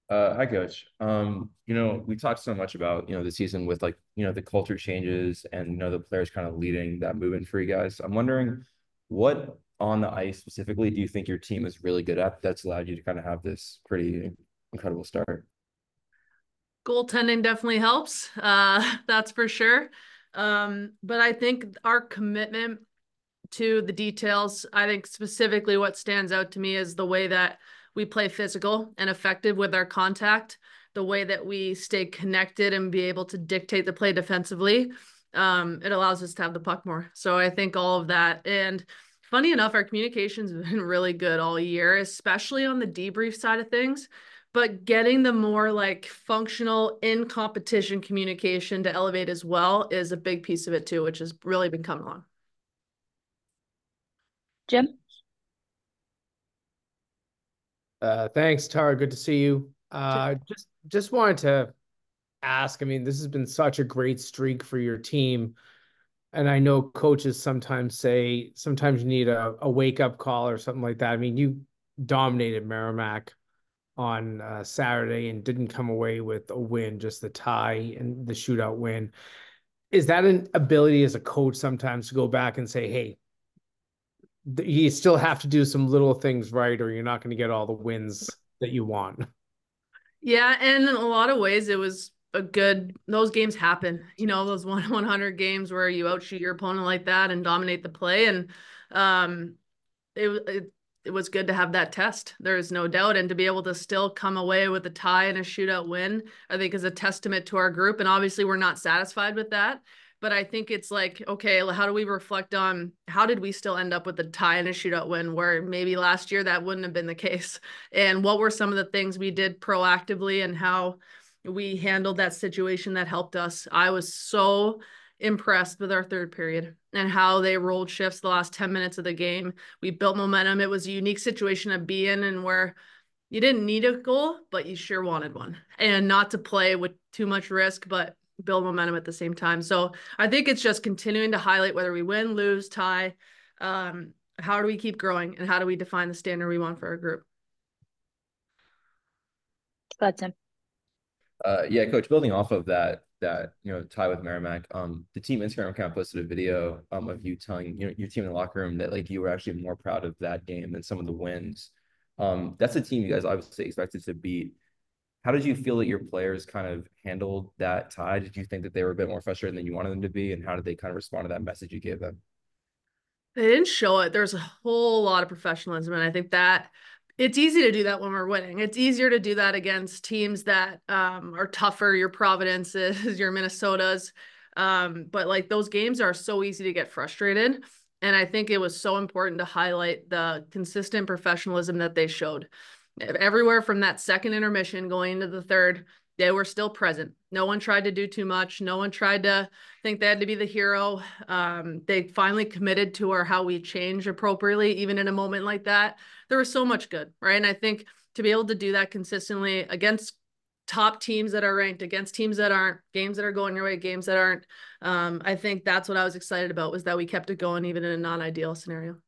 Hi, Coach. We talked so much about, the season with like, the culture changes and, the players kind of leading that movement for you guys. I'm wondering what on the ice specifically do you think your team is really good at that's allowed you to kind of have this pretty incredible start? Goaltending definitely helps. That's for sure. But I think our commitment to the details, I think specifically what stands out to me is the way that we play physical and effective with our contact, the way that we stay connected and be able to dictate the play defensively. It allows us to have the puck more. So I think all of that. And funny enough, our communication's been really good all year, especially on the debrief side of things. But getting the more like functional in competition communication to elevate as well is a big piece of it too, which has really been coming along. Jim? Thanks, Tara. Good to see you. Just wanted to ask. I mean, this has been such a great streak for your team, and I know coaches sometimes say sometimes you need a wake up call or something like that. I mean, you dominated Merrimack on Saturday and didn't come away with a win, just the tie and the shootout win. Is that an ability as a coach sometimes to go back and say, hey, you still have to do some little things right, or you're not going to get all the wins that you want? Yeah, and in a lot of ways, it was a good. Those games happen. Those 100 games where you outshoot your opponent like that and dominate the play, and um, it was good to have that test. There is no doubt, and to be able to still come away with a tie and a shootout win, I think is a testament to our group. And obviously, we're not satisfied with that. But I think it's like, okay, how do we reflect on how did we still end up with a tie and a shootout win where maybe last year that wouldn't have been the case? And what were some of the things we did proactively and how we handled that situation that helped us? I was so impressed with our third period and how they rolled shifts the last 10 minutes of the game. We built momentum. It was a unique situation to be in and where you didn't need a goal, but you sure wanted one. And not to play with too much risk, but build momentum at the same time. So I think it's just continuing to highlight whether we win, lose, tie. How do we keep growing and how do we define the standard we want for our group? Go ahead, Tim. Yeah, Coach, building off of that tie with Merrimack, the team Instagram account posted a video of you telling your team in the locker room that like you were actually more proud of that game than some of the wins. That's a team you guys obviously expected to beat. How did you feel that your players kind of handled that tie? Did you think that they were a bit more frustrated than you wanted them to be? And how did they kind of respond to that message you gave them? They didn't show it. There's a whole lot of professionalism. And I think that it's easy to do that when we're winning. It's easier to do that against teams that are tougher, your Providences, your Minnesotas. But like those games are so easy to get frustrated. And I think it was so important to highlight the consistent professionalism that they showed. Everywhere from that second intermission going into the third, they were still present. No one tried to do too much. No one tried to think they had to be the hero. They finally committed to our how we change appropriately, even in a moment like that. There was so much good, right? And I think to be able to do that consistently against top teams that are ranked, against teams that aren't, games that are going your way, games that aren't, I think that's what I was excited about was that we kept it going even in a non-ideal scenario.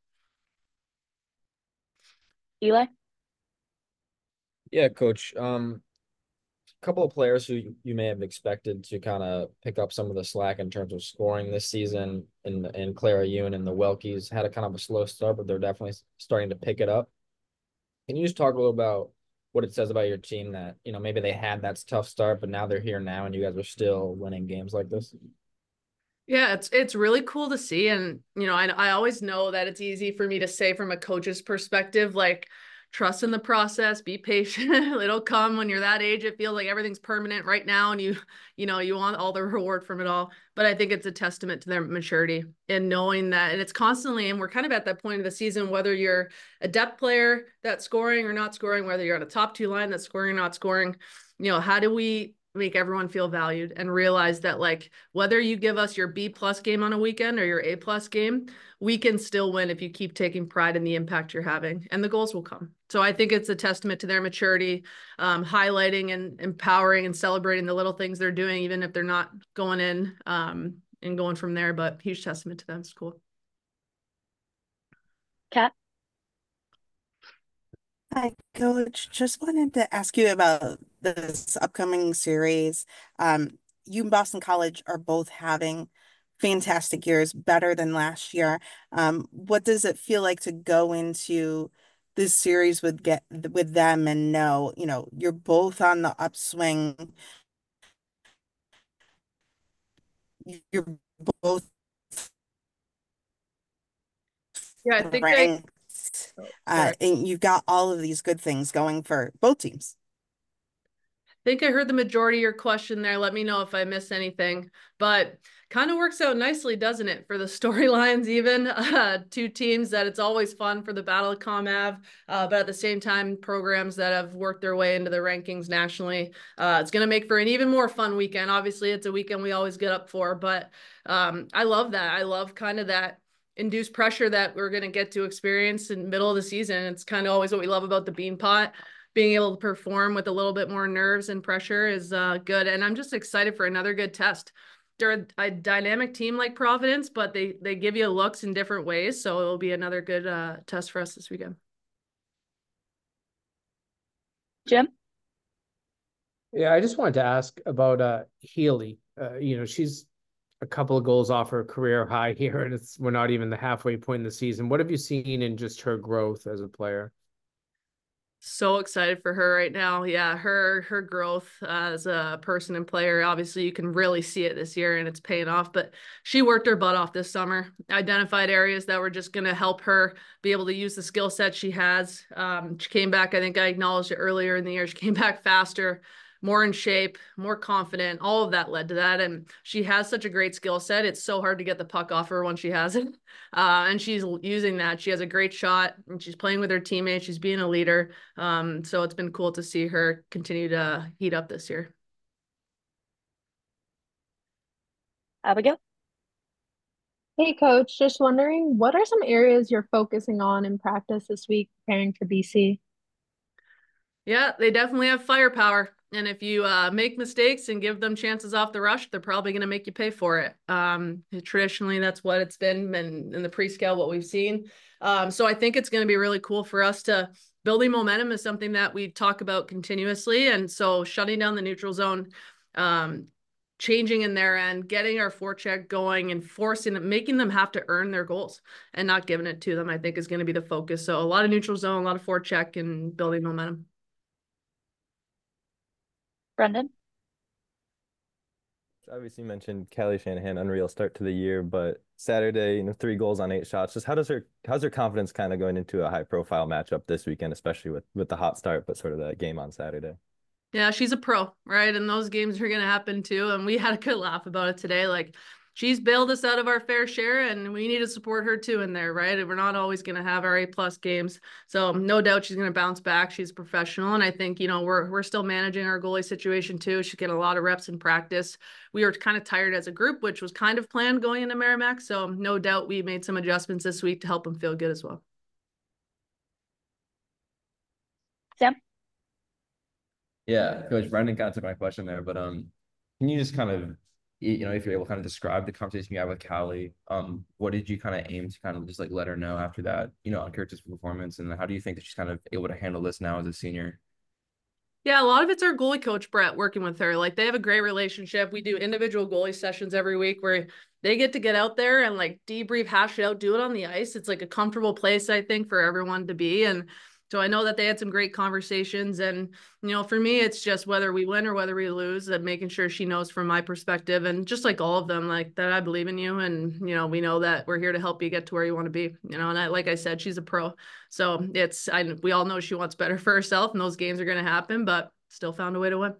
Eli? Yeah, coach. Couple of players who you may have expected to kind of pick up some of the slack in terms of scoring this season, and Clara Ewan and the Welkies had a kind of a slow start, but they're definitely starting to pick it up. Can you just talk a little about what it says about your team that, maybe they had that tough start, but now they're here now and you guys are still winning games like this? Yeah, it's really cool to see. And, I always know that it's easy for me to say from a coach's perspective, like trust in the process, be patient. It'll come when you're that age. It feels like everything's permanent right now and you want all the reward from it all. But I think it's a testament to their maturity and knowing that, and it's constantly, and we're kind of at that point of the season, whether you're a depth player that's scoring or not scoring, whether you're on a top two line that's scoring or not scoring, how do we make everyone feel valued and realize that like whether you give us your B+ game on a weekend or your A+ game, we can still win if you keep taking pride in the impact you're having and the goals will come. So I think it's a testament to their maturity, highlighting and empowering and celebrating the little things they're doing, even if they're not going in and going from there, but huge testament to them. It's cool. Kat? Hi, Coach. Just wanted to ask you about this upcoming series. You and Boston College are both having fantastic years, better than last year. What does it feel like to go into this series with them and know, you're both on the upswing. You're both Yeah, I think ranked, oh, sorry. and you've got all of these good things going for both teams. Think I heard the majority of your question there. Let me know if I miss anything. But kind of works out nicely, doesn't it, for the storylines even? Two teams that it's always fun for the Battle of ComAv, but at the same time, programs that have worked their way into the rankings nationally. It's going to make for an even more fun weekend. Obviously, it's a weekend we always get up for, but I love that. I love kind of that induced pressure that we're going to get to experience in the middle of the season. It's kind of always what we love about the Beanpot. Being able to perform with a little bit more nerves and pressure is good. And I'm just excited for another good test. They're a dynamic team like Providence, but they give you looks in different ways. So it'll be another good test for us this weekend. Jim? Yeah, I just wanted to ask about Healy. She's a couple of goals off her career high here, and we're not even the halfway point in the season. What have you seen in just her growth as a player? So excited for her right now. Yeah, her growth as a person and player. Obviously, you can really see it this year, and it's paying off. But she worked her butt off this summer. Identified areas that were just going to help her be able to use the skill set she has. She came back. I think I acknowledged it earlier in the year. She came back faster, more in shape, more confident. All of that led to that. And she has such a great skill set. It's so hard to get the puck off her when she has it. And she's using that. She has a great shot, and she's playing with her teammates. She's being a leader. So it's been cool to see her continue to heat up this year. Abigail? Hey, Coach, just wondering, what are some areas you're focusing on in practice this week preparing for BC? Yeah, they definitely have firepower. And if you make mistakes and give them chances off the rush, they're probably going to make you pay for it. Traditionally, that's what it's been in the pre-scale, what we've seen. So I think it's going to be really cool for us to building momentum is something that we talk about continuously. And so shutting down the neutral zone, changing in their end, getting our forecheck going and forcing them, making them have to earn their goals and not giving it to them, I think is going to be the focus. So a lot of neutral zone, a lot of forecheck and building momentum. Brendan? Obviously, you mentioned Callie Shanahan, unreal start to the year, but Saturday, 3 goals on 8 shots. Just how's her confidence kind of going into a high profile matchup this weekend, especially with the hot start, but sort of that game on Saturday? Yeah, she's a pro, right? And those games are going to happen too. And we had a good laugh about it today. Like, she's bailed us out of our fair share, and we need to support her too in there, right? And we're not always going to have our A+ games. So no doubt she's going to bounce back. She's a professional. And I think, we're still managing our goalie situation too. She's getting a lot of reps in practice. We were kind of tired as a group, which was kind of planned going into Merrimack. So no doubt we made some adjustments this week to help them feel good as well. Sam? Yeah, Coach Brendan kind of took my question there, but can you just kind of, if you're able to kind of describe the conversation you had with Callie, what did you kind of aim to kind of just like let her know after that, on Curtis' performance, and how do you think that she's kind of able to handle this now as a senior? Yeah, a lot of it's our goalie coach, Brett, working with her. Like, they have a great relationship. We do individual goalie sessions every week where they get out there and like debrief, hash it out, do it on the ice. It's like a comfortable place, I think, for everyone to be. And so I know that they had some great conversations. And, for me, it's just whether we win or whether we lose, that making sure she knows from my perspective, and just like all of them, like that I believe in you. And, we know that we're here to help you get to where you want to be, and like I said, she's a pro. So we all know she wants better for herself, and those games are going to happen, but still found a way to win.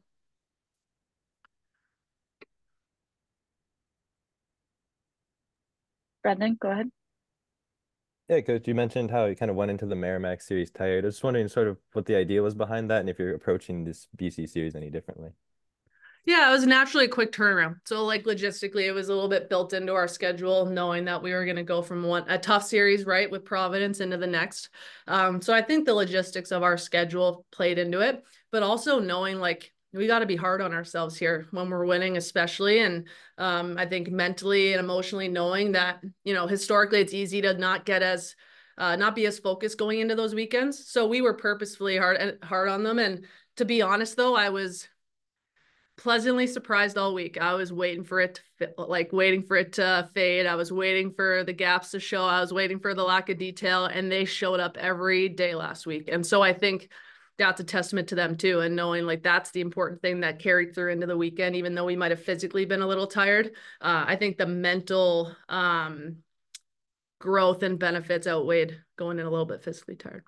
Brendan, go ahead. Yeah, Coach, you mentioned how you kind of went into the Merrimack series tired. I was just wondering sort of what the idea was behind that, and if you're approaching this BC series any differently. Yeah, it was naturally a quick turnaround. So like logistically, it was a little bit built into our schedule, knowing that we were going to go from a tough series, right, with Providence into the next. So I think the logistics of our schedule played into it, but also knowing like we got to be hard on ourselves here when we're winning, especially. And I think mentally and emotionally knowing that, historically it's easy to not get as not be as focused going into those weekends. So we were purposefully hard on them. And to be honest, though, I was pleasantly surprised all week. I was waiting for it to fade. I was waiting for the gaps to show. I was waiting for the lack of detail, and they showed up every day last week. And so I think that's a testament to them too. And knowing like that's the important thing that carried through into the weekend, even though we might have physically been a little tired. I think the mental growth and benefits outweighed going in a little bit physically tired.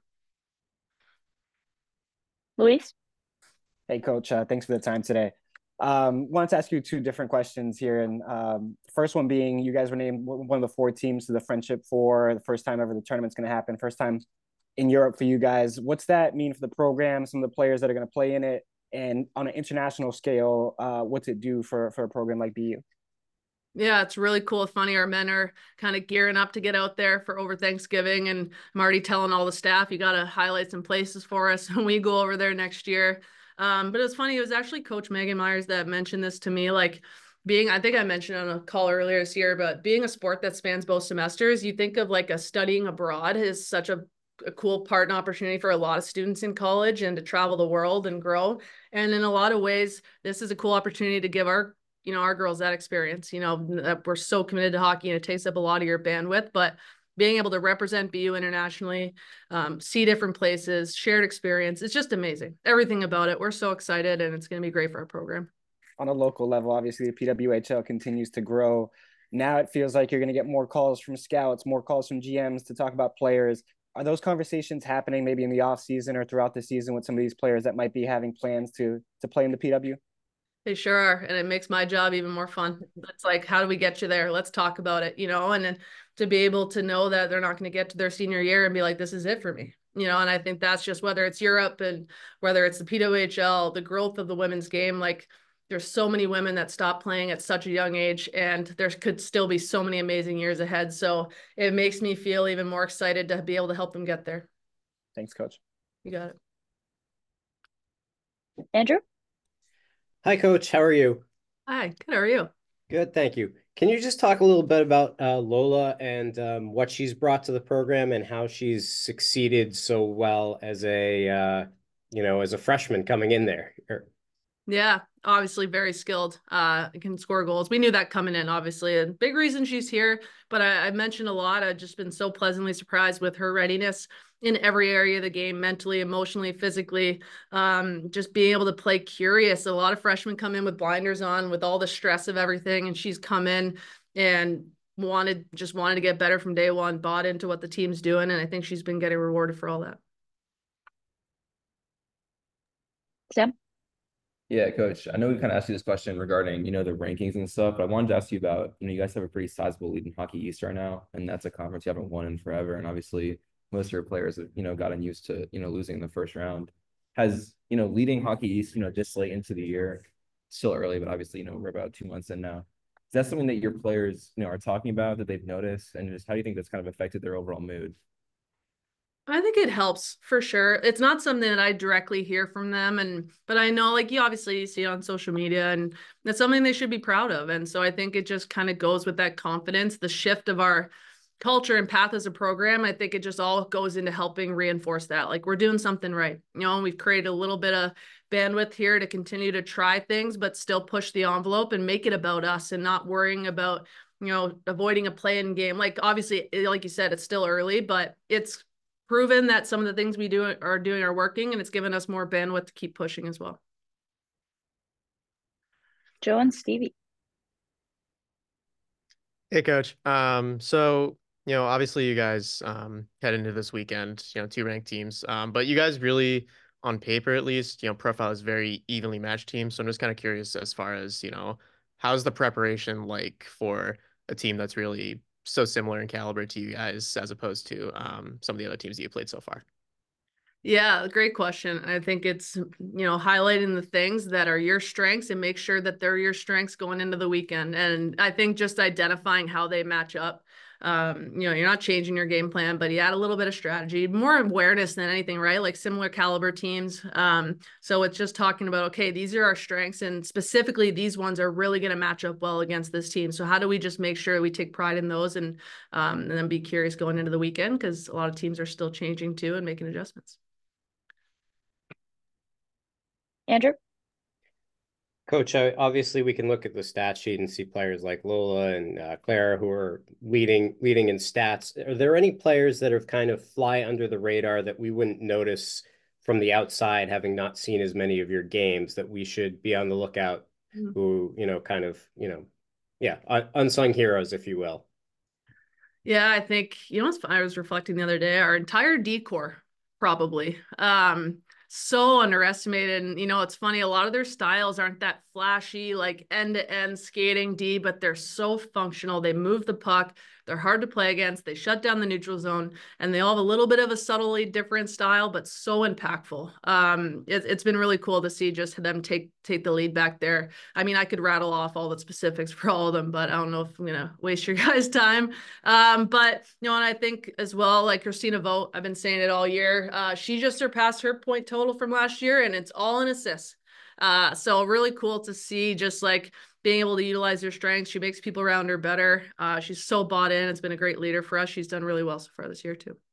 Luis? Hey, Coach. Thanks for the time today. Wanted to ask you two different questions here. And first one being, you guys were named one of the 4 teams to the Friendship Four, the first time ever the tournament's going to happen, first time in Europe for you guys. What's that mean for the program, some of the players that are going to play in it? And on an international scale, what's it do for a program like BU? Yeah, it's really cool. Funny, our men are kind of gearing up to get out there for over Thanksgiving, and I'm already telling all the staff, you got to highlight some places for us when we go over there next year. But it was funny. It was actually Coach Megan Myers that mentioned this to me, like I think I mentioned on a call earlier this year, but being a sport that spans both semesters, you think of like a studying abroad is such a cool part and opportunity for a lot of students in college and to travel the world and grow. And in a lot of ways, this is a cool opportunity to give our girls that experience, that we're so committed to hockey and it takes up a lot of your bandwidth, but being able to represent BU internationally, see different places, shared experience, it's just amazing. Everything about it. We're so excited, and it's going to be great for our program. On a local level, obviously the PWHL continues to grow. Now it feels like you're going to get more calls from scouts, more calls from GMs to talk about players. Are those conversations happening maybe in the off season or throughout the season with some of these players that might be having plans to play in the PW? They sure are. And it makes my job even more fun. It's like, how do we get you there? Let's talk about it, and then to be able to know that they're not going to get to their senior year and be like, this is it for me, and I think that's just whether it's Europe and whether it's the PWHL, the growth of the women's game. Like there's so many women that stop playing at such a young age, and there could still be so many amazing years ahead. So it makes me feel even more excited to be able to help them get there. Thanks, Coach. You got it. Andrew? Hi, Coach. How are you? Hi, good. How are you? Good, thank you. Can you just talk a little bit about Lola and what she's brought to the program and how she's succeeded so well as a freshman coming in there? Yeah, obviously very skilled, can score goals. We knew that coming in, obviously, and big reason she's here. But I mentioned a lot. I've just been so pleasantly surprised with her readiness in every area of the game, mentally, emotionally, physically, just being able to play curious. A lot of freshmen come in with blinders on with all the stress of everything, and she's come in and wanted to get better from day one, bought into what the team's doing, and I think she's been getting rewarded for all that. Sam? Yeah, Coach, I know we kind of asked you this question regarding, the rankings and stuff, but I wanted to ask you about, you guys have a pretty sizable lead in Hockey East right now, and that's a conference you haven't won in forever. And obviously most of your players have, gotten used to, losing in the first round. Has, leading Hockey East, just late into the year, still early, but obviously, we're about 2 months in now. Is that something that your players, are talking about, that they've noticed? And just how do you think that's kind of affected their overall mood? I think it helps for sure. It's not something that I directly hear from them, but I know, like, you obviously see it on social media, and that's something they should be proud of. And so I think it just kind of goes with that confidence, the shift of our culture and path as a program. I think it just all goes into helping reinforce that, like, we're doing something right. We've created a little bit of bandwidth here to continue to try things, but still push the envelope and make it about us and not worrying about, avoiding a play-in game. Like, obviously, like you said, it's still early, but it's proven that some of the things we are working, and it's given us more bandwidth to keep pushing as well. Joe and Stevie. Hey, Coach. So, obviously you guys head into this weekend, 2 ranked teams. But you guys really, on paper at least, profile is very evenly matched team. So I'm just kind of curious as far as, how's the preparation like for a team that's really so similar in caliber to you guys as opposed to some of the other teams that you played so far? Yeah, great question. I think it's, highlighting the things that are your strengths and make sure that they're your strengths going into the weekend. And I think just identifying how they match up. You're not changing your game plan, but you add a little bit of strategy, more awareness than anything, right? Like similar caliber teams. So it's just talking about, okay, these are our strengths, and specifically these ones are really going to match up well against this team. So how do we just make sure we take pride in those, and then be curious going into the weekend, because a lot of teams are still changing too and making adjustments. Andrew? Coach, obviously we can look at the stat sheet and see players like Lola and Clara who are leading in stats. Are there any players that have kind of fly under the radar that we wouldn't notice from the outside, having not seen as many of your games, that we should be on the lookout, who, unsung heroes, if you will? Yeah, I think, I was reflecting the other day, our entire decor, probably. So underestimated. And, it's funny, a lot of their styles aren't that flashy, like end-to-end skating D, but they're so functional. They move the puck. They're hard to play against. They shut down the neutral zone, and they all have a little bit of a subtly different style, but so impactful. It's been really cool to see just them take the lead back there. I mean, I could rattle off all the specifics for all of them, but I don't know if I'm going to waste your guys' time. But, and I think as well, like Christina Vogt, I've been saying it all year. She just surpassed her point total from last year, and it's all in assists. So really cool to see, just like being able to utilize her strengths. She makes people around her better. She's so bought in. It's been a great leader for us. She's done really well so far this year too.